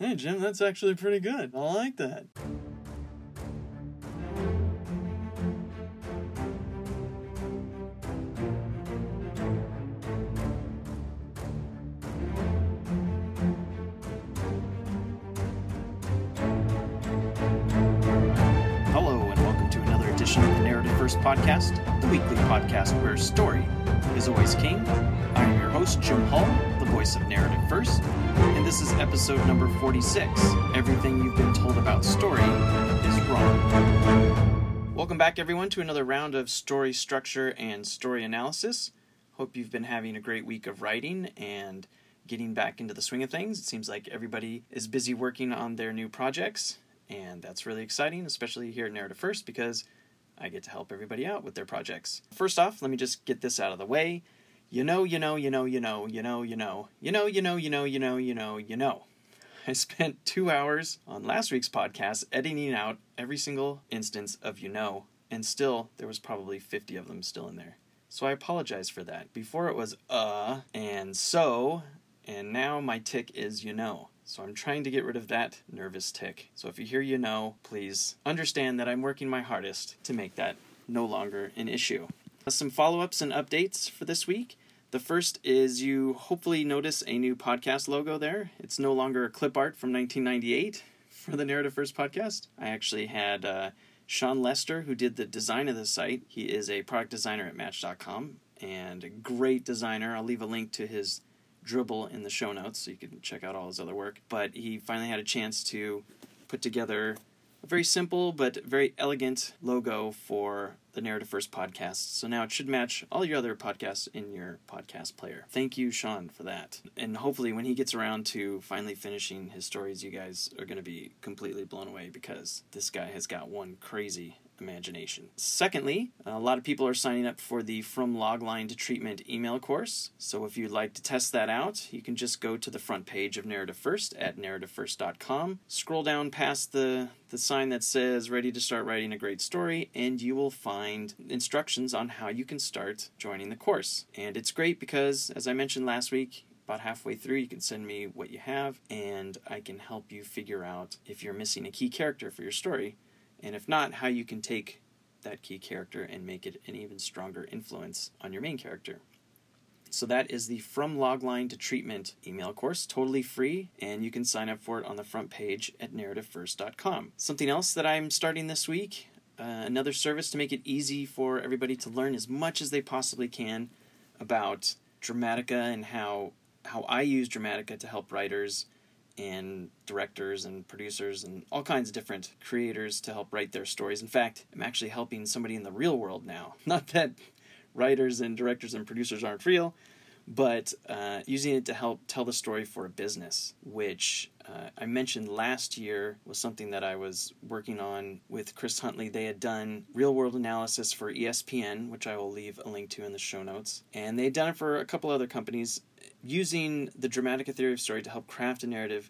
Hey, Jim, that's actually pretty good. I like that. Hello, and welcome to another edition of the Narrative First Podcast, the weekly podcast where story is always king. I am your host, Jim Hull, the voice of Narrative First, and this is episode number 46. Everything you've been told about story is wrong. Welcome back, everyone, to another round of story structure and story analysis. Hope you've been having a great week of writing and getting back into the swing of things. It seems like everybody is busy working on their new projects, and that's really exciting, especially here at Narrative First, because I get to help everybody out with their projects. First off, let me just get this out of the way. I spent 2 hours on last week's podcast editing out every single instance of and still there was probably 50 of them still in there. So I apologize for that. Before it was and so, and now my tick is So I'm trying to get rid of that nervous tick. So if you hear please understand that I'm working my hardest to make that no longer an issue. Some follow-ups and updates for this week. The first is you hopefully notice a new podcast logo there. It's no longer a clip art from 1998 for the Narrative First podcast. I actually had Sean Lester, who did the design of the site. He is a product designer at Match.com and a great designer. I'll leave a link to his Dribble in the show notes so you can check out all his other work. But he finally had a chance to put together a very simple but very elegant logo for the Narrative First podcast. So now it should match all your other podcasts in your podcast player. Thank you, Sean, for that. And hopefully when he gets around to finally finishing his stories, you guys are going to be completely blown away because this guy has got one crazy imagination. Secondly, a lot of people are signing up for the From Logline to Treatment email course. So if you'd like to test that out, you can just go to the front page of Narrative First at narrativefirst.com. Scroll down past the sign that says ready to start writing a great story, and you will find instructions on how you can start joining the course. And it's great because, as I mentioned last week, about halfway through, you can send me what you have, and I can help you figure out if you're missing a key character for your story, and if not, how you can take that key character and make it an even stronger influence on your main character. So that is the From Logline to Treatment email course, totally free, and you can sign up for it on the front page at narrativefirst.com. Something else that I'm starting this week, another service to make it easy for everybody to learn as much as they possibly can about Dramatica and how I use Dramatica to help writers and directors and producers and all kinds of different creators to help write their stories. In fact, I'm actually helping somebody in the real world now. Not that writers and directors and producers aren't real, but using it to help tell the story for a business, which I mentioned last year was something that I was working on with Chris Huntley. They had done real-world analysis for ESPN, which I will leave a link to in the show notes, and they had done it for a couple other companies using the Dramatica theory of story to help craft a narrative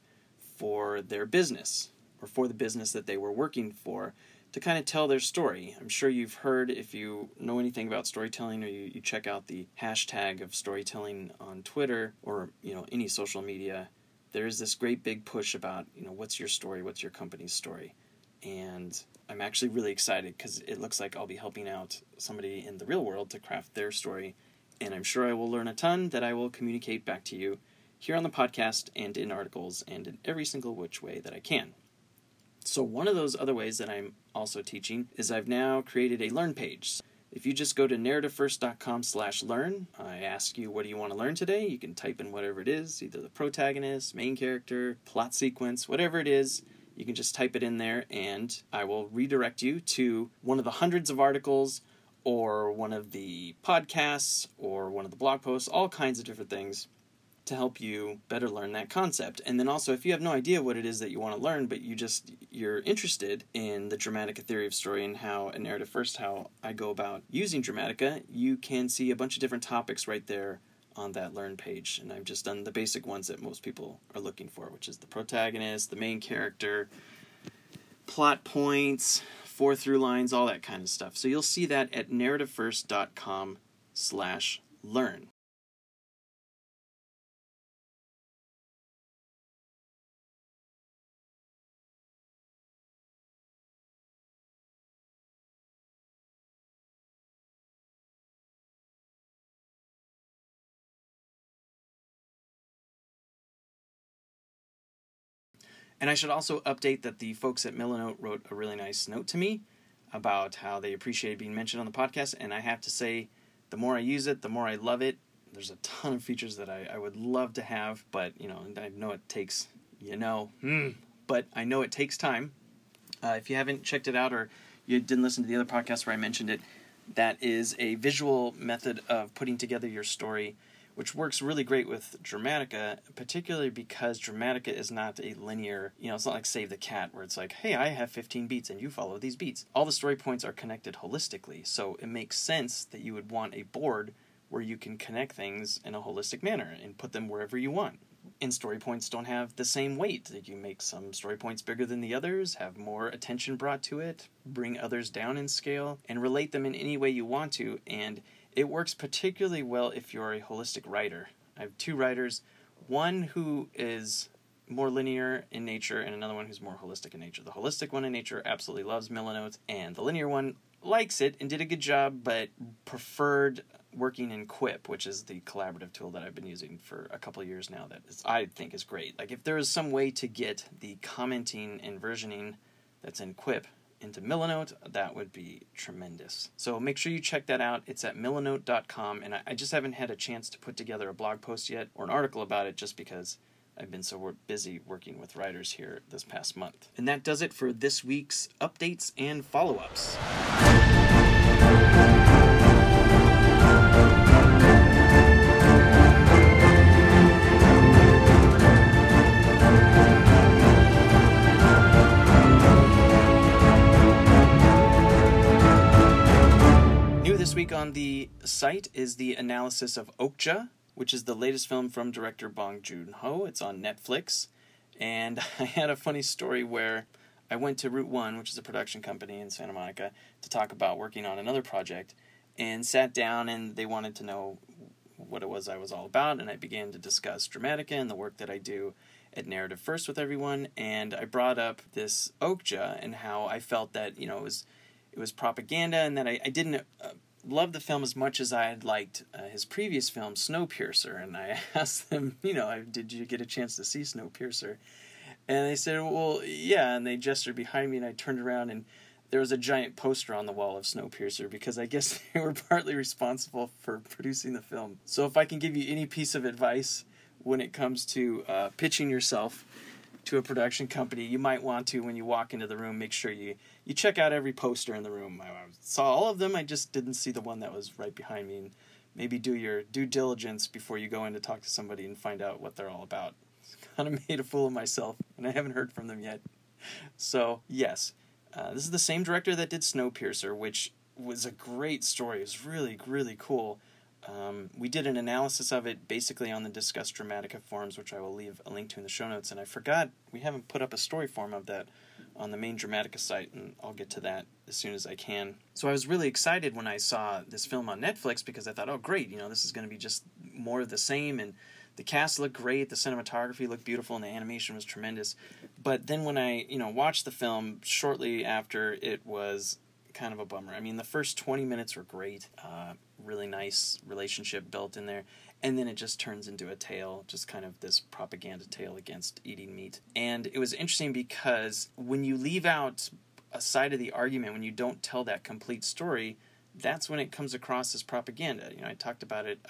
for their business, or for the business that they were working for, to kind of tell their story. I'm sure you've heard, if you know anything about storytelling, or you check out the hashtag of storytelling on Twitter, or any social media, there's this great big push about, what's your story, what's your company's story. And I'm actually really excited because it looks like I'll be helping out somebody in the real world to craft their story. And I'm sure I will learn a ton that I will communicate back to you here on the podcast and in articles and in every single which way that I can. So one of those other ways that I'm also teaching is I've now created a Learn page. If you just go to narrativefirst.com/learn, I ask you, what do you want to learn today? You can type in whatever it is, either the protagonist, main character, plot sequence, whatever it is. You can just type it in there, and I will redirect you to one of the hundreds of articles, or one of the podcasts, or one of the blog posts, all kinds of different things to help you better learn that concept. And then also, if you have no idea what it is that you want to learn, but you're interested in the Dramatica theory of story and how a Narrative First, how I go about using Dramatica, you can see a bunch of different topics right there on that Learn page. And I've just done the basic ones that most people are looking for, which is the protagonist, the main character, plot points, 4 through lines, all that kind of stuff. So you'll see that at narrativefirst.com/learn. And I should also update that the folks at Milanote wrote a really nice note to me about how they appreciated being mentioned on the podcast, and I have to say, the more I use it, the more I love it. There's a ton of features that I would love to have, but, I know it takes, but I know it takes time. If you haven't checked it out or you didn't listen to the other podcast where I mentioned it, that is a visual method of putting together your story, which works really great with Dramatica, particularly because Dramatica is not a linear, it's not like Save the Cat, where it's like, hey, I have 15 beats and you follow these beats. All the story points are connected holistically, so it makes sense that you would want a board where you can connect things in a holistic manner and put them wherever you want. And story points don't have the same weight. You make some story points bigger than the others, have more attention brought to it, bring others down in scale, and relate them in any way you want to, and it works particularly well if you're a holistic writer. I have two writers, one who is more linear in nature and another one who's more holistic in nature. The holistic one in nature absolutely loves Milanote, and the linear one likes it and did a good job, but preferred working in Quip, which is the collaborative tool that I've been using for a couple of years now that I think is great. Like, if there is some way to get the commenting and versioning that's in Quip into Milanote, that would be tremendous. So make sure you check that out. It's at milanote.com, and I just haven't had a chance to put together a blog post yet or an article about it just because I've been so busy working with writers here this past month. And that does it for this week's updates and follow-ups. This week on the site is the analysis of Okja, which is the latest film from director Bong Joon-ho. It's on Netflix, and I had a funny story where I went to Route 1, which is a production company in Santa Monica, to talk about working on another project, and sat down, and they wanted to know what it was I was all about, and I began to discuss Dramatica and the work that I do at Narrative First with everyone, and I brought up this Okja and how I felt that, it was propaganda, and that I didn't love the film as much as I had liked his previous film, Snowpiercer, and I asked them, did you get a chance to see Snowpiercer? And they said, well, yeah, and they gestured behind me, and I turned around, and there was a giant poster on the wall of Snowpiercer, because I guess they were partly responsible for producing the film. So if I can give you any piece of advice when it comes to pitching yourself to a production company, you might want to, when you walk into the room, make sure you check out every poster in the room. I saw all of them, I just didn't see the one that was right behind me, and maybe do your due diligence before you go in to talk to somebody and find out what they're all about. Kind of made a fool of myself, and I haven't heard from them yet. So, yes, this is the same director that did Snowpiercer, which was a great story. It was really, really cool. We did an analysis of it basically on the Discuss Dramatica forums, which I will leave a link to in the show notes, and I forgot we haven't put up a story form of that on the main Dramatica site, and I'll get to that as soon as I can. So I was really excited when I saw this film on Netflix, because I thought, oh great, this is going to be just more of the same, and the cast looked great, the cinematography looked beautiful, and the animation was tremendous. But then when I, watched the film shortly after, it was kind of a bummer. I mean, the first 20 minutes were great, really nice relationship built in there, and then it just turns into a tale, just kind of this propaganda tale against eating meat. And it was interesting because when you leave out a side of the argument, when you don't tell that complete story, that's when it comes across as propaganda. I talked about it,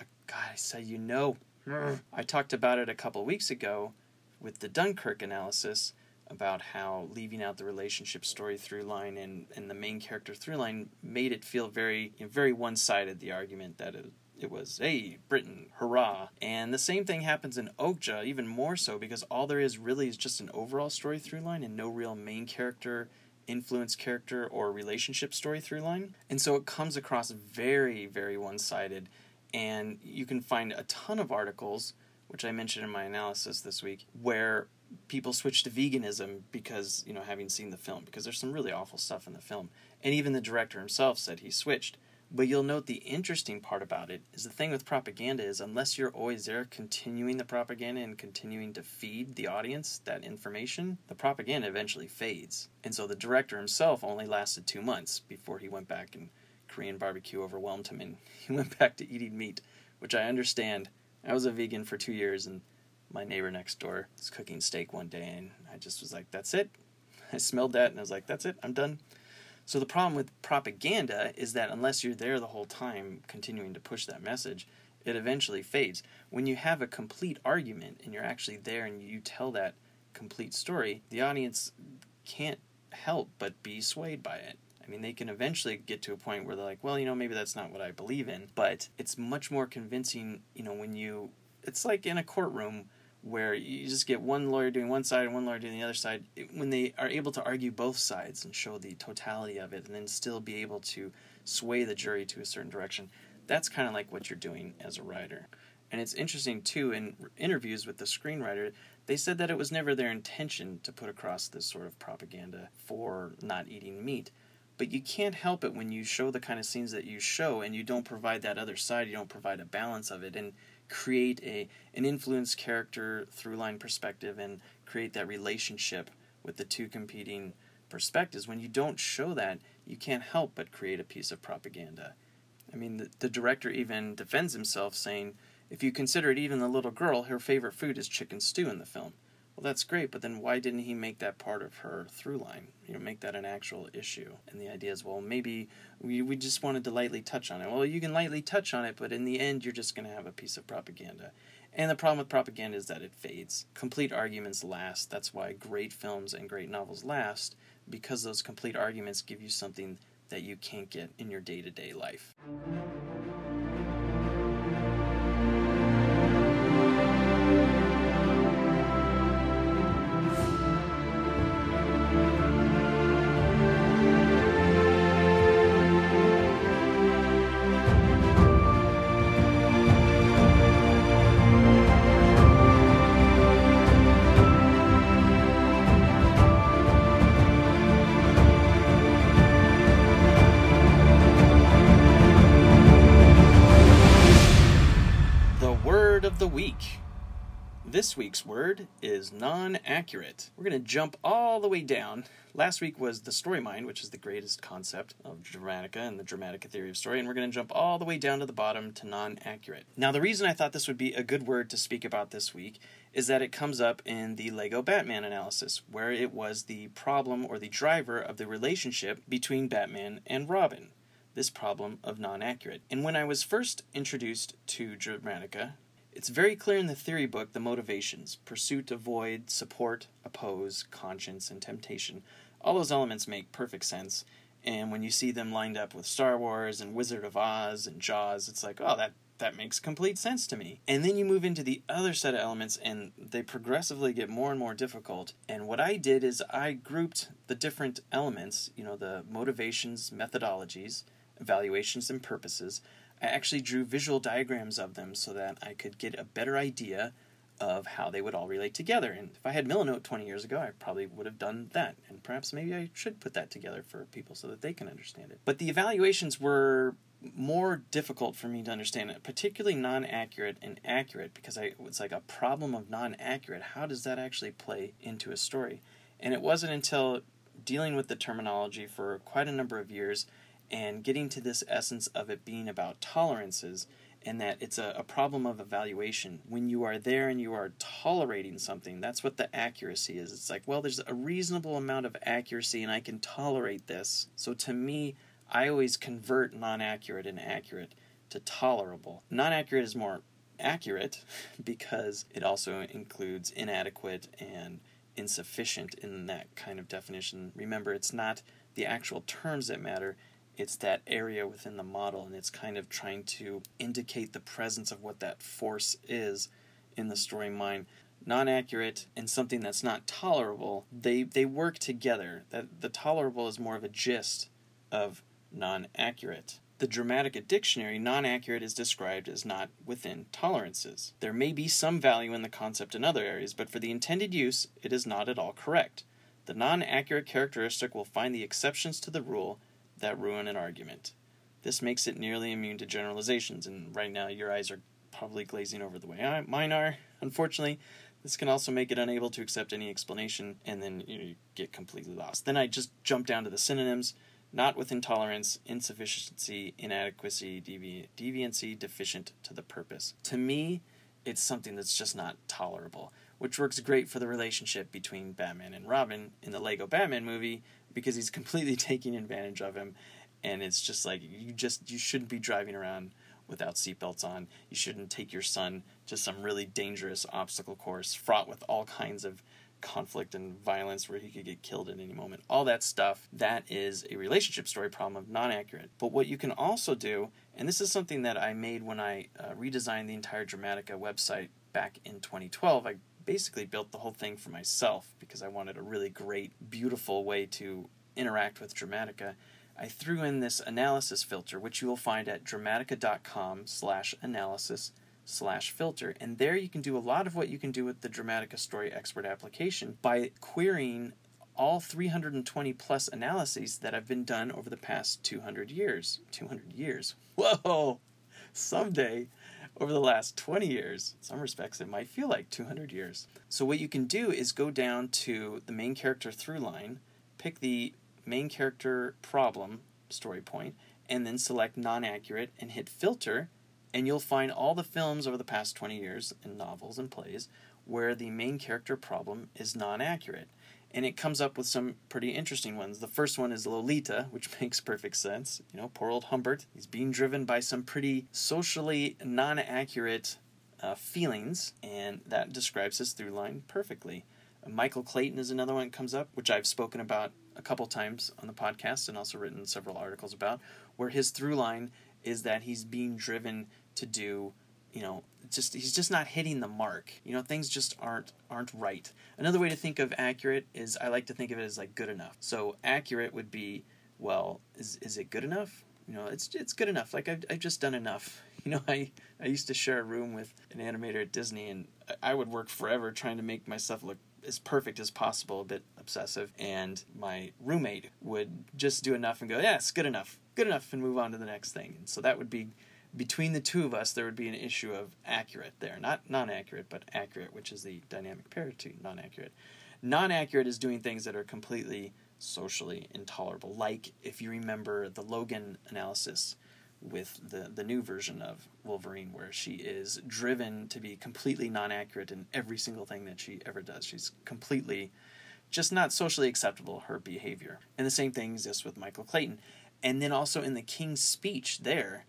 I talked about it a couple of weeks ago with the Dunkirk analysis, about how leaving out the relationship story through line and the main character through line made it feel very, very one-sided, the argument that it was, hey, Britain, hurrah. And the same thing happens in Okja, even more so, because all there is really is just an overall story through line and no real main character, influence character, or relationship story through line. And so it comes across very, very one-sided, and you can find a ton of articles, which I mentioned in my analysis this week, where people switch to veganism because, having seen the film, because there's some really awful stuff in the film. And even the director himself said he switched. But you'll note the interesting part about it is the thing with propaganda is unless you're always there continuing the propaganda and continuing to feed the audience that information, the propaganda eventually fades. And so the director himself only lasted 2 months before he went back and Korean barbecue overwhelmed him and he went back to eating meat, which I understand. I was a vegan for 2 years and My neighbor next door was cooking steak one day, and I just was like, that's it. I smelled that, and I was like, that's it, I'm done. So the problem with propaganda is that unless you're there the whole time continuing to push that message, it eventually fades. When you have a complete argument and you're actually there and you tell that complete story, the audience can't help but be swayed by it. I mean, they can eventually get to a point where they're like, well, maybe that's not what I believe in, but it's much more convincing, when it's like in a courtroom where you just get one lawyer doing one side and one lawyer doing the other side. When they are able to argue both sides and show the totality of it and then still be able to sway the jury to a certain direction, that's kind of like what you're doing as a writer. And it's interesting, too, in interviews with the screenwriter, they said that it was never their intention to put across this sort of propaganda for not eating meat. But you can't help it when you show the kind of scenes that you show and you don't provide that other side, you don't provide a balance of it, and create an influenced character through-line perspective and create that relationship with the two competing perspectives. When you don't show that, you can't help but create a piece of propaganda. I mean, the director even defends himself saying, if you consider it, even the little girl, her favorite food is chicken stew in the film. Well, that's great, but then why didn't he make that part of her through line? Make that an actual issue. And the idea is, well, maybe we just wanted to lightly touch on it. Well, you can lightly touch on it, but in the end, you're just going to have a piece of propaganda. And the problem with propaganda is that it fades. Complete arguments last. That's why great films and great novels last, because those complete arguments give you something that you can't get in your day-to-day life. Of the week. This week's word is non-accurate. We're going to jump all the way down. Last week was the story mind, which is the greatest concept of Dramatica and the Dramatica theory of story, and we're going to jump all the way down to the bottom to non-accurate. Now, the reason I thought this would be a good word to speak about this week is that it comes up in the Lego Batman analysis, where it was the problem or the driver of the relationship between Batman and Robin. This problem of non-accurate. And when I was first introduced to Dramatica, it's very clear in the theory book the motivations: pursuit, avoid, support, oppose, conscience, and temptation. All those elements make perfect sense, and when you see them lined up with Star Wars and Wizard of Oz and Jaws, it's like, oh, that makes complete sense to me. And then you move into the other set of elements, and they progressively get more and more difficult. And what I did is I grouped the different elements, the motivations, methodologies, evaluations, and purposes. I actually drew visual diagrams of them so that I could get a better idea of how they would all relate together. And if I had Milanote 20 years ago, I probably would have done that. And perhaps maybe I should put that together for people so that they can understand it. But the evaluations were more difficult for me to understand, particularly non-accurate and accurate, because it's like a problem of non-accurate. How does that actually play into a story? And it wasn't until dealing with the terminology for quite a number of years and getting to this essence of it being about tolerances, and that it's a problem of evaluation. When you are there and you are tolerating something, that's what the accuracy is. It's like, well, there's a reasonable amount of accuracy and I can tolerate this. So to me, I always convert non-accurate and accurate to tolerable. Non-accurate is more accurate because it also includes inadequate and insufficient in that kind of definition. Remember, it's not the actual terms that matter, it's that area within the model, and it's kind of trying to indicate the presence of what that force is in the story mind. Non-accurate and something that's not tolerable, they work together. That the tolerable is more of a gist of non-accurate. The Dramatica Dictionary, non-accurate is described as not within tolerances. There may be some value in the concept in other areas, but for the intended use, it is not at all correct. The non-accurate characteristic will find the exceptions to the rule that ruin an argument. This makes it nearly immune to generalizations, and right now your eyes are probably glazing over the way mine are. Unfortunately, this can also make it unable to accept any explanation, and then you get completely lost. Then I just jump down to the synonyms: not within tolerance, insufficiency, inadequacy, deviancy, deficient to the purpose. To me, it's something that's just not tolerable, which works great for the relationship between Batman and Robin in the Lego Batman movie, because he's completely taking advantage of him, and it's just like, you shouldn't be driving around without seatbelts on. You shouldn't take your son to some really dangerous obstacle course fraught with all kinds of conflict and violence where he could get killed at any moment. All that stuff, that is a relationship story problem of non-accurate. But what you can also do, and this is something that I made when I redesigned the entire Dramatica website back in 2012. I basically built the whole thing for myself because I wanted a really great, beautiful way to interact with Dramatica. I threw in this analysis filter, which you will find at dramatica.com/analysis/filter, and there you can do a lot of what you can do with the Dramatica Story Expert application by querying all 320 plus analyses that have been done over the past 200 years. 200 years. Whoa! Someday, over the last 20 years, in some respects it might feel like 200 years. So what you can do is go down to the main character through line, pick the main character problem story point, and then select non-accurate and hit filter, and you'll find all the films over the past 20 years and novels and plays where the main character problem is non-accurate. And it comes up with some pretty interesting ones. The first one is Lolita, which makes perfect sense. You know, poor old Humbert. He's being driven by some pretty socially non-accurate feelings, and that describes his through line perfectly. Michael Clayton is another one that comes up, which I've spoken about a couple times on the podcast and also written several articles about, where his through line is that he's being driven to do, he's just not hitting the mark. Things just aren't right. Another way to think of accurate is, I like to think of it as like good enough. So accurate would be, well, is it good enough? It's good enough. Like I've just done enough. I used to share a room with an animator at Disney, and I would work forever trying to make myself look as perfect as possible, a bit obsessive, and my roommate would just do enough and go, yeah, it's good enough, and move on to the next thing. And so that would be, between the two of us, there would be an issue of accurate there. Not non-accurate, but accurate, which is the dynamic pair to non-accurate. Non-accurate is doing things that are completely socially intolerable, like if you remember the Logan analysis with the new version of Wolverine, where she is driven to be completely non-accurate in every single thing that she ever does. She's completely just not socially acceptable, her behavior. And the same thing exists with Michael Clayton. And then also in the King's speech there,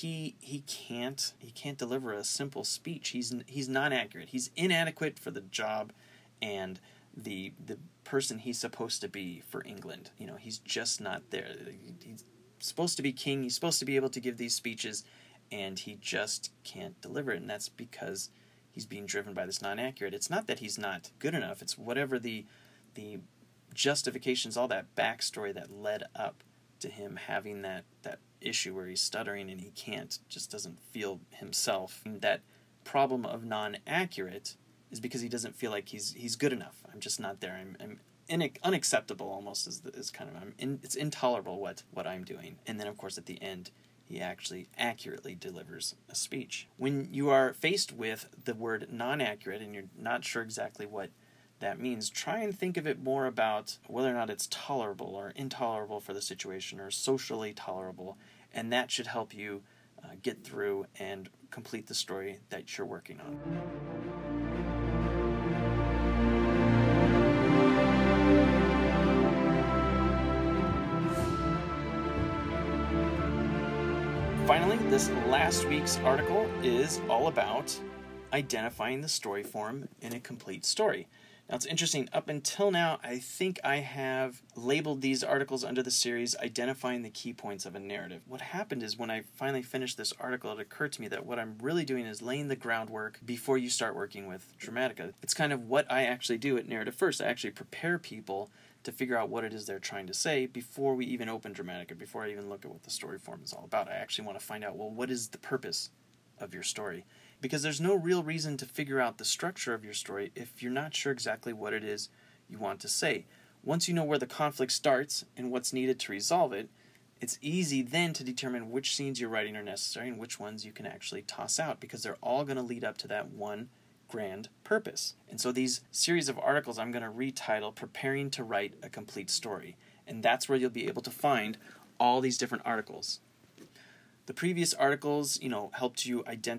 he can't deliver a simple speech. He's non-accurate. He's inadequate for the job and the person he's supposed to be for England. He's just not there. He's supposed to be king, he's supposed to be able to give these speeches, and he just can't deliver it, and that's because he's being driven by this non-accurate. It's not that he's not good enough, it's whatever the justifications, all that backstory that led up to him having that issue where he's stuttering and he just doesn't feel himself. And that problem of non-accurate is because he doesn't feel like he's good enough. I'm just not there. I'm unacceptable almost is kind of, it's intolerable what I'm doing. And then of course at the end he actually accurately delivers a speech. When you are faced with the word non-accurate and you're not sure exactly what that means, try and think of it more about whether or not it's tolerable or intolerable for the situation or socially tolerable, and that should help you get through and complete the story that you're working on. Finally, this last week's article is all about identifying the story form in a complete story. Now, it's interesting. Up until now, I think I have labeled these articles under the series Identifying the Key Points of a Narrative. What happened is when I finally finished this article, it occurred to me that what I'm really doing is laying the groundwork before you start working with Dramatica. It's kind of what I actually do at Narrative First. I actually prepare people to figure out what it is they're trying to say before we even open Dramatica, before I even look at what the story form is all about. I actually want to find out, well, what is the purpose of your story? Because there's no real reason to figure out the structure of your story if you're not sure exactly what it is you want to say. Once you know where the conflict starts and what's needed to resolve it, it's easy then to determine which scenes you're writing are necessary and which ones you can actually toss out, because they're all going to lead up to that one grand purpose. And so these series of articles I'm going to retitle Preparing to Write a Complete Story. And that's where you'll be able to find all these different articles. The previous articles, helped you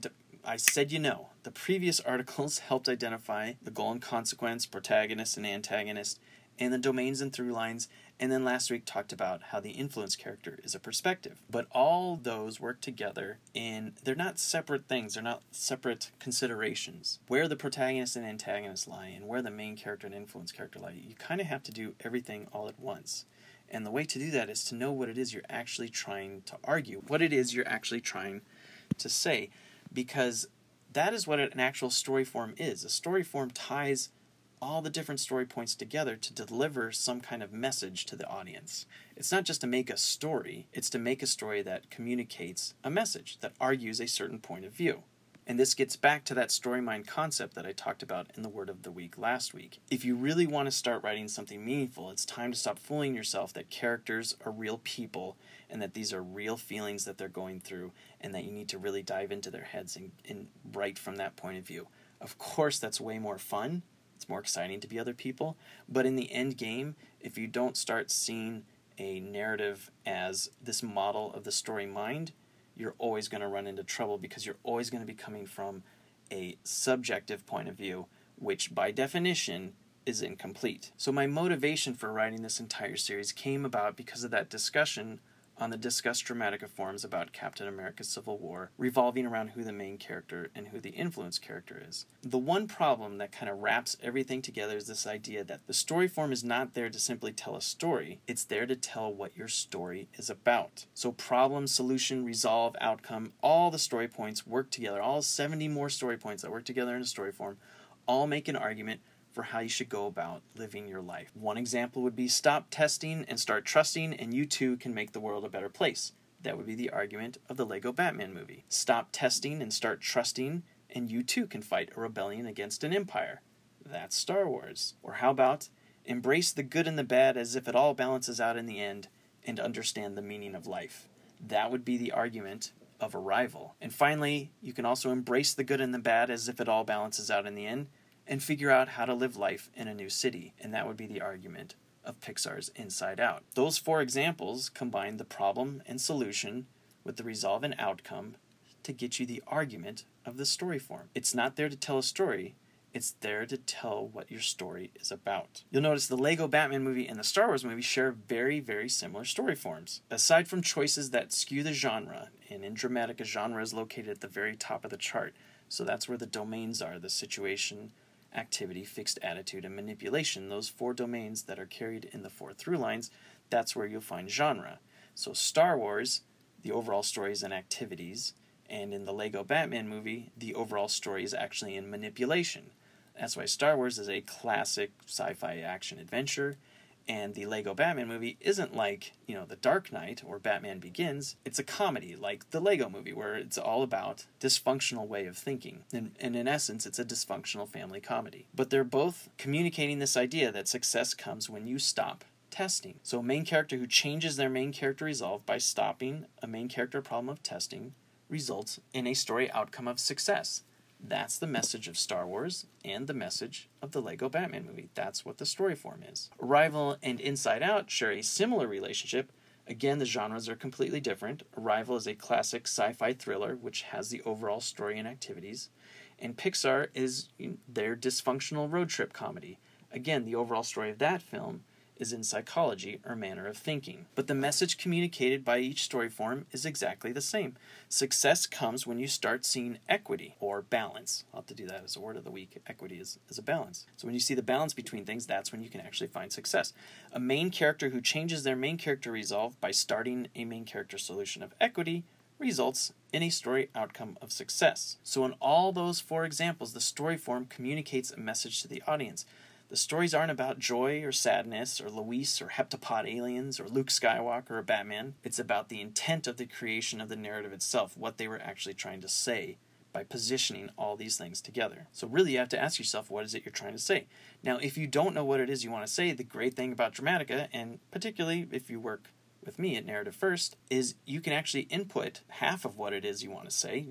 I said the previous articles helped identify the goal and consequence, protagonist and antagonist, and the domains and through lines, and then last week talked about how the influence character is a perspective. But all those work together, and they're not separate things, they're not separate considerations. Where the protagonist and antagonist lie, and where the main character and influence character lie, you kind of have to do everything all at once. And the way to do that is to know what it is you're actually trying to argue, what it is you're actually trying to say, because that is what an actual story form is. A story form ties all the different story points together to deliver some kind of message to the audience. It's not just to make a story, it's to make a story that communicates a message, that argues a certain point of view. And this gets back to that story mind concept that I talked about in the Word of the Week last week. If you really want to start writing something meaningful, it's time to stop fooling yourself that characters are real people and that these are real feelings that they're going through and that you need to really dive into their heads and write from that point of view. Of course, that's way more fun. It's more exciting to be other people. But in the end game, if you don't start seeing a narrative as this model of the story mind, you're always going to run into trouble because you're always going to be coming from a subjective point of view, which by definition is incomplete. So my motivation for writing this entire series came about because of that discussion on the Discuss Dramatica forums about Captain America Civil War, revolving around who the main character and who the influence character is. The one problem that kind of wraps everything together is this idea that the story form is not there to simply tell a story, it's there to tell what your story is about. So problem, solution, resolve, outcome, all the story points work together, all 70 more story points that work together in a story form, all make an argument for how you should go about living your life. One example would be stop testing and start trusting, and you too can make the world a better place. That would be the argument of the Lego Batman movie. Stop testing and start trusting, and you too can fight a rebellion against an empire. That's Star Wars. Or how about embrace the good and the bad as if it all balances out in the end, and understand the meaning of life. That would be the argument of Arrival. And finally, you can also embrace the good and the bad as if it all balances out in the end, and figure out how to live life in a new city, and that would be the argument of Pixar's Inside Out. Those 4 examples combine the problem and solution with the resolve and outcome to get you the argument of the story form. It's not there to tell a story, it's there to tell what your story is about. You'll notice the Lego Batman movie and the Star Wars movie share very, very similar story forms. Aside from choices that skew the genre, and in Dramatica, genre is located at the very top of the chart, so that's where the domains are, the situation, activity, fixed attitude, and manipulation, those 4 domains that are carried in the 4 through lines, that's where you'll find genre. So Star Wars, the overall stories and activities, and in the Lego Batman movie, the overall story is actually in manipulation. That's why Star Wars is a classic sci-fi action adventure, and the Lego Batman movie isn't like, The Dark Knight or Batman Begins. It's a comedy like the Lego movie where it's all about dysfunctional way of thinking. And in essence, it's a dysfunctional family comedy. But they're both communicating this idea that success comes when you stop testing. So a main character who changes their main character resolve by stopping a main character problem of testing results in a story outcome of success. That's the message of Star Wars and the message of the Lego Batman movie. That's what the story form is. Arrival and Inside Out share a similar relationship. Again, the genres are completely different. Arrival is a classic sci-fi thriller, which has the overall story and activities. And Pixar is their dysfunctional road trip comedy. Again, the overall story of that film is in psychology or manner of thinking. But the message communicated by each story form is exactly the same. Success comes when you start seeing equity or balance. I'll have to do that as a word of the week. Equity is a balance. So when you see the balance between things, that's when you can actually find success. A main character who changes their main character resolve by starting a main character solution of equity results in a story outcome of success. So in all those 4 examples, the story form communicates a message to the audience. The stories aren't about joy or sadness or Luis or heptapod aliens or Luke Skywalker or Batman. It's about the intent of the creation of the narrative itself, what they were actually trying to say by positioning all these things together. So really you have to ask yourself, what is it you're trying to say? Now, if you don't know what it is you want to say, the great thing about Dramatica, and particularly if you work with me at Narrative First, is you can actually input half of what it is you want to say,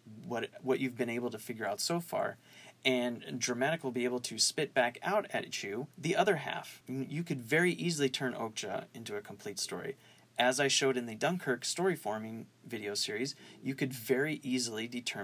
what you've been able to figure out so far, and Dramatica will be able to spit back out at you the other half. You could very easily turn Okja into a complete story. As I showed in the Dunkirk story forming video series, you could very easily determine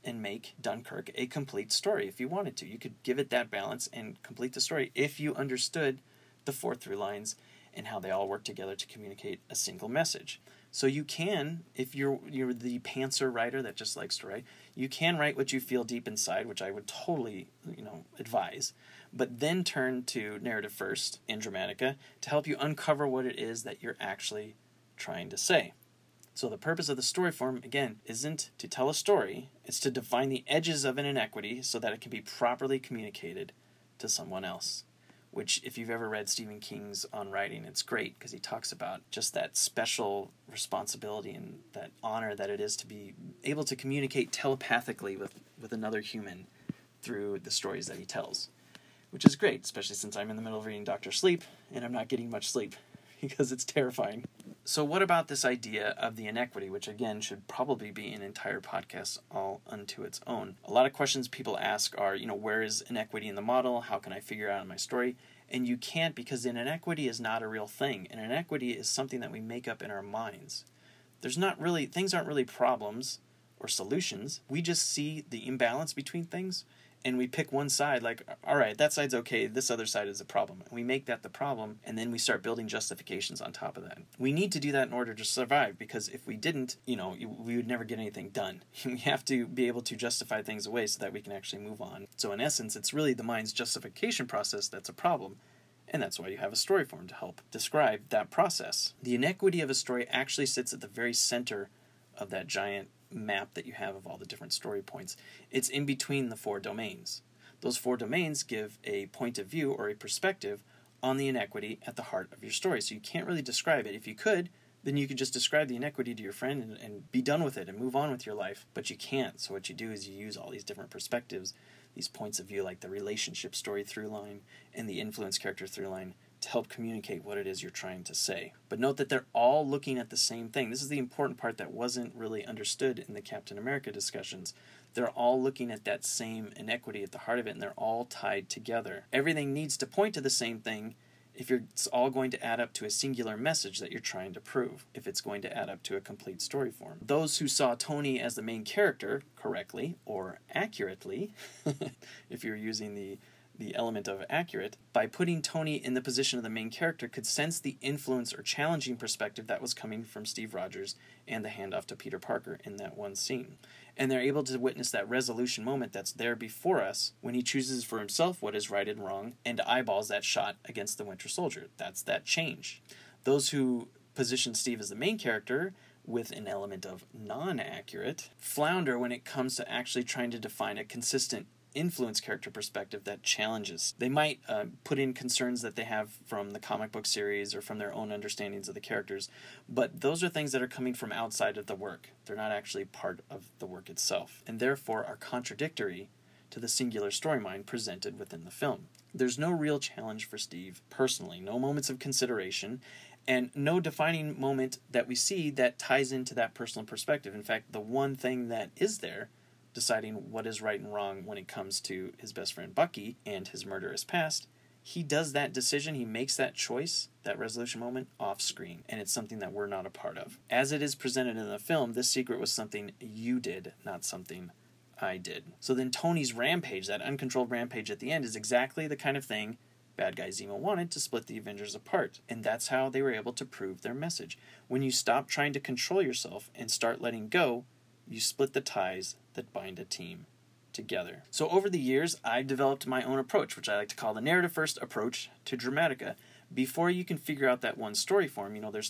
and make Dunkirk a complete story if you wanted to. You could give it that balance and complete the story if you understood the 4 through lines and how they all work together to communicate a single message. So you can, if you're the pantser writer that just likes to write, you can write what you feel deep inside, which I would totally, advise, but then turn to narrative first in Dramatica to help you uncover what it is that you're actually trying to say. So the purpose of the story form, again, isn't to tell a story, it's to define the edges of an inequity so that it can be properly communicated to someone else. Which, if you've ever read Stephen King's On Writing, it's great because he talks about just that special responsibility and that honor that it is to be able to communicate telepathically with another human through the stories that he tells. Which is great, especially since I'm in the middle of reading Dr. Sleep and I'm not getting much sleep because it's terrifying. So what about this idea of the inequity, which again should probably be an entire podcast all unto its own? A lot of questions people ask are, where is inequity in the model? How can I figure out in my story? And you can't, because an inequity is not a real thing. An inequity is something that we make up in our minds. Things aren't really problems or solutions. We just see the imbalance between things and we pick one side, like, all right, that side's okay, this other side is a problem. And we make that the problem, and then we start building justifications on top of that. We need to do that in order to survive, because if we didn't, we would never get anything done. We have to be able to justify things away so that we can actually move on. So in essence, it's really the mind's justification process that's a problem, and that's why you have a story form to help describe that process. The inequity of a story actually sits at the very center of that giant map that you have of all the different story points. It's in between the 4 domains. Those 4 domains give a point of view or a perspective on the inequity at the heart of your story. So you can't really describe it. If you could, then you could just describe the inequity to your friend and be done with it and move on with your life. But you can't. So what you do is you use all these different perspectives, these points of view, like the relationship story through line and the influence character through line, to help communicate what it is you're trying to say. But note that they're all looking at the same thing. This is the important part that wasn't really understood in the Captain America discussions. They're all looking at that same inequity at the heart of it, and they're all tied together. Everything needs to point to the same thing if it's all going to add up to a singular message that you're trying to prove, if it's going to add up to a complete story form. Those who saw Tony as the main character correctly, or accurately, if you're using the element of accurate, by putting Tony in the position of the main character, could sense the influence or challenging perspective that was coming from Steve Rogers and the handoff to Peter Parker in that one scene. And they're able to witness that resolution moment that's there before us when he chooses for himself what is right and wrong and eyeballs that shot against the Winter Soldier. That's that change. Those who position Steve as the main character with an element of non-accurate flounder when it comes to actually trying to define a consistent influence character perspective that challenges. They might put in concerns that they have from the comic book series or from their own understandings of the characters, but those are things that are coming from outside of the work. They're not actually part of the work itself, and therefore are contradictory to the singular storyline presented within the film. There's no real challenge for Steve personally, no moments of consideration, and no defining moment that we see that ties into that personal perspective. In fact, the one thing that is there, deciding what is right and wrong when it comes to his best friend Bucky and his murderous past, he does that decision, he makes that choice, that resolution moment, off screen, and it's something that we're not a part of. As it is presented in the film, this secret was something you did, not something I did. So then Tony's rampage, that uncontrolled rampage at the end, is exactly the kind of thing bad guy Zemo wanted to split the Avengers apart, and that's how they were able to prove their message. When you stop trying to control yourself and start letting go, you split the ties that bind a team together. So over the years, I've developed my own approach, which I like to call the narrative-first approach to Dramatica. Before you can figure out that one story form, there's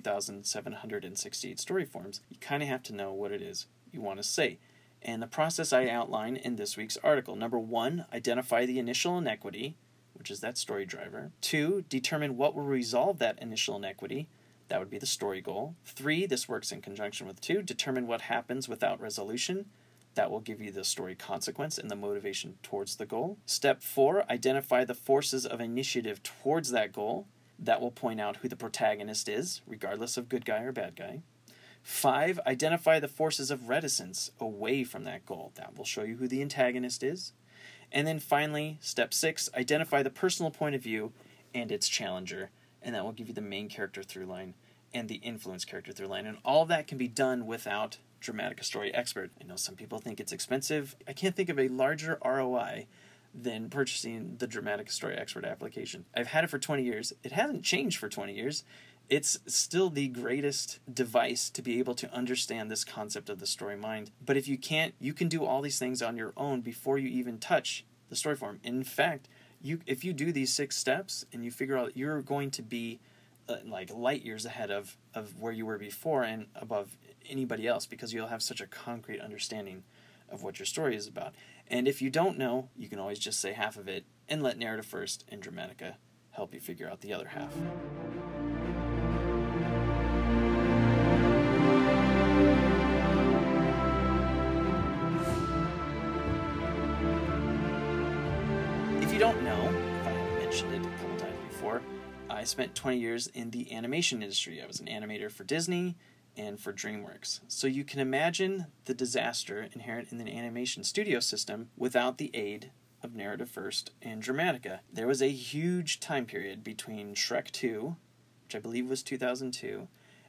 32,768 story forms, you kind of have to know what it is you want to say. And the process I outline in this week's article. Number 1, identify the initial inequity, which is that story driver. 2, determine what will resolve that initial inequity. That would be the story goal. 3, this works in conjunction with 2, determine what happens without resolution. That will give you the story consequence and the motivation towards the goal. Step 4, identify the forces of initiative towards that goal. That will point out who the protagonist is, regardless of good guy or bad guy. 5, identify the forces of reticence away from that goal. That will show you who the antagonist is. And then finally, step 6, identify the personal point of view and its challenger. And that will give you the main character through line and the influence character through line. And all of that can be done without Dramatica Story Expert. I know some people think it's expensive. I can't think of a larger ROI than purchasing the Dramatica Story Expert application. I've had it for 20 years. It hasn't changed for 20 years. It's still the greatest device to be able to understand this concept of the story mind. But if you can't, you can do all these things on your own before you even touch the story form. In fact, if you do these 6 steps and you figure out, you're going to be like light years ahead of where you were before and above anybody else, because you'll have such a concrete understanding of what your story is about. And if you don't know, you can always just say half of it and let Narrative First and Dramatica help you figure out the other half. If you don't know, if I haven't mentioned it a couple times before, I spent 20 years in the animation industry. I was an animator for Disney and for DreamWorks. So you can imagine the disaster inherent in the animation studio system without the aid of Narrative First and Dramatica. There was a huge time period between Shrek 2, which I believe was 2002,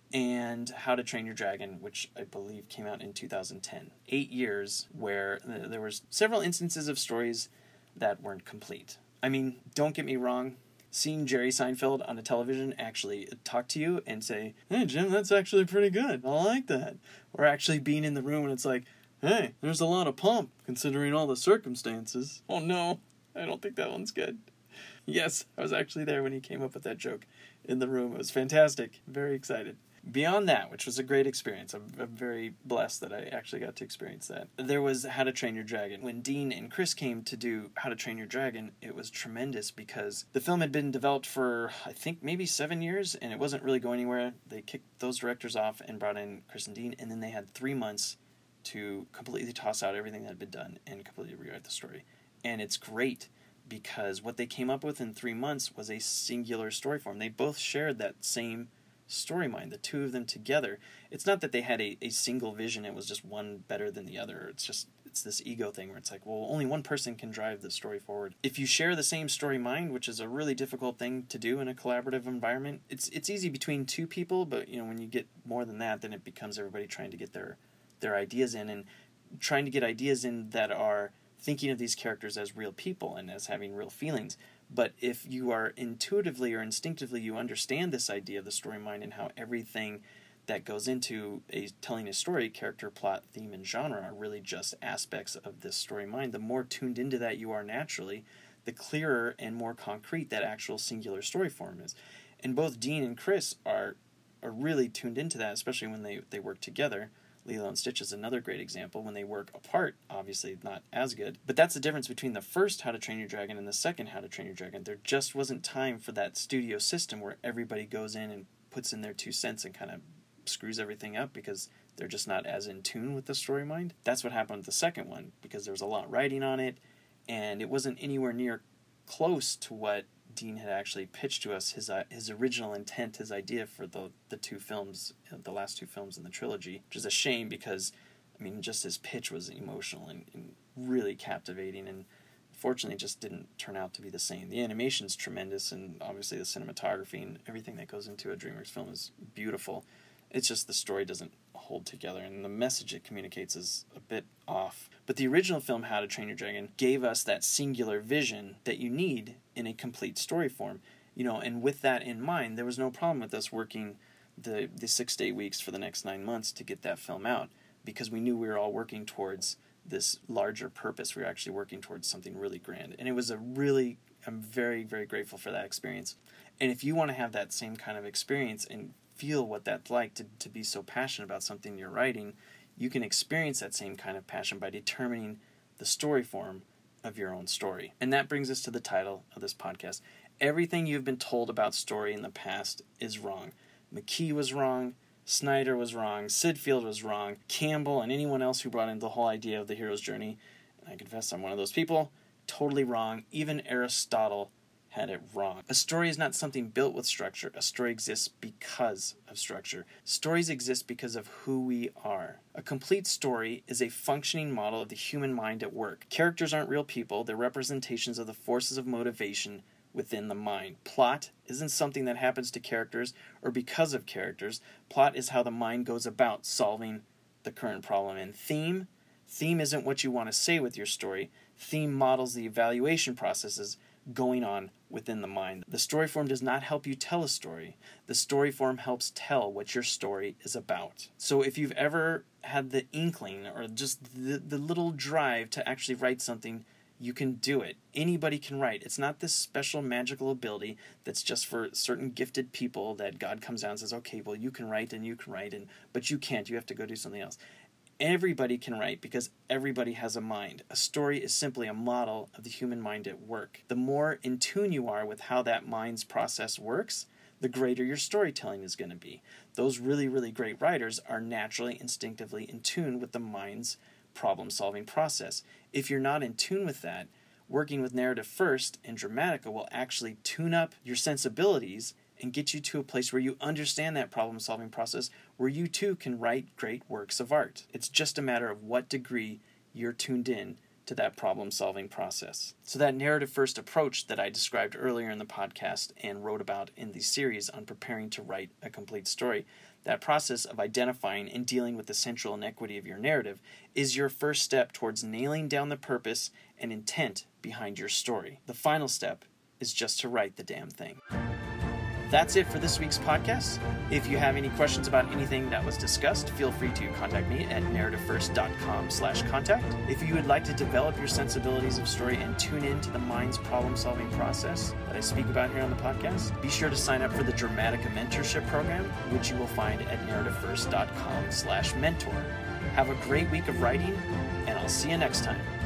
and How to Train Your Dragon, which I believe came out in 2010. 8 years where there was several instances of stories that weren't complete. I mean, don't get me wrong, seeing Jerry Seinfeld on a television actually talk to you and say, "Hey Jim, that's actually pretty good, I like that," or actually being in the room and it's like, "Hey, there's a lot of pomp considering all the circumstances. Oh no, I don't think that one's good." Yes, I was actually there when he came up with that joke in the room. It was fantastic. Very excited. Beyond that, which was a great experience, I'm very blessed that I actually got to experience that, there was How to Train Your Dragon. When Dean and Chris came to do How to Train Your Dragon, it was tremendous because the film had been developed for, I think, maybe 7 years, and it wasn't really going anywhere. They kicked those directors off and brought in Chris and Dean, and then they had 3 months to completely toss out everything that had been done and completely rewrite the story. And it's great because what they came up with in 3 months was a singular story form. They both shared that same story mind, the two of them together. It's not that they had a single vision, it was just one better than the other. It's this ego thing where it's like, well, only one person can drive the story forward. If you share the same story mind, which is a really difficult thing to do in a collaborative environment, it's easy between 2 people, but when you get more than that, then it becomes everybody trying to get their ideas in, and trying to get ideas in that are thinking of these characters as real people and as having real feelings. But if you are intuitively or instinctively, you understand this idea of the story mind and how everything that goes into telling a story, character, plot, theme, and genre, are really just aspects of this story mind, the more tuned into that you are naturally, the clearer and more concrete that actual singular story form is. And both Dean and Chris are really tuned into that, especially when they work together. Lilo and Stitch is another great example. When they work apart, obviously not as good. But that's the difference between the first How to Train Your Dragon and the second How to Train Your Dragon. There just wasn't time for that studio system where everybody goes in and puts in their 2 cents and kind of screws everything up because they're just not as in tune with the story mind. That's what happened with the second one, because there was a lot riding on it, and it wasn't anywhere near close to what Dean had actually pitched to us, his original intent, his idea for the 2 films, the last 2 films in the trilogy, which is a shame because, just his pitch was emotional and really captivating, and fortunately it just didn't turn out to be the same. The animation's tremendous, and obviously the cinematography and everything that goes into a DreamWorks film is beautiful. It's just the story doesn't hold together, and the message it communicates is a bit off. But the original film, How to Train Your Dragon, gave us that singular vision that you need in a complete story form. And with that in mind, there was no problem with us working the 6 to 8 weeks for the next 9 months to get that film out, because we knew we were all working towards this larger purpose. We were actually working towards something really grand. And it was I'm very, very grateful for that experience. And if you want to have that same kind of experience and feel what that's like to be so passionate about something you're writing, you can experience that same kind of passion by determining the story form of your own story. And that brings us to the title of this podcast. Everything you've been told about story in the past is wrong. McKee was wrong, Snyder was wrong, Sid Field was wrong, Campbell and anyone else who brought in the whole idea of the hero's journey, and I confess I'm one of those people, totally wrong. Even Aristotle had it wrong. A story is not something built with structure. A story exists because of structure. Stories exist because of who we are. A complete story is a functioning model of the human mind at work. Characters aren't real people. They're representations of the forces of motivation within the mind. Plot isn't something that happens to characters or because of characters. Plot is how the mind goes about solving the current problem. And theme isn't what you want to say with your story. Theme models the evaluation processes going on within the mind. The story form does not help you tell a story. The story form helps tell what your story is about. So if you've ever had the inkling or just the little drive to actually write something, you can do it. Anybody can write. It's not this special magical ability that's just for certain gifted people that God comes down and says, okay, well, you can write, but you can't. You have to go do something else. Everybody can write because everybody has a mind. A story is simply a model of the human mind at work. The more in tune you are with how that mind's process works, the greater your storytelling is going to be. Those really, really great writers are naturally, instinctively in tune with the mind's problem-solving process. If you're not in tune with that, working with Narrative First and Dramatica will actually tune up your sensibilities and get you to a place where you understand that problem-solving process, where you too can write great works of art. It's just a matter of what degree you're tuned in to that problem-solving process. So that narrative-first approach that I described earlier in the podcast and wrote about in the series on preparing to write a complete story, that process of identifying and dealing with the central inequity of your narrative is your first step towards nailing down the purpose and intent behind your story. The final step is just to write the damn thing. That's it for this week's podcast. If you have any questions about anything that was discussed, feel free to contact me at narrativefirst.com/contact. If you would like to develop your sensibilities of story and tune in to the mind's problem-solving process that I speak about here on the podcast, be sure to sign up for the Dramatica Mentorship Program, which you will find at narrativefirst.com/mentor. Have a great week of writing, and I'll see you next time.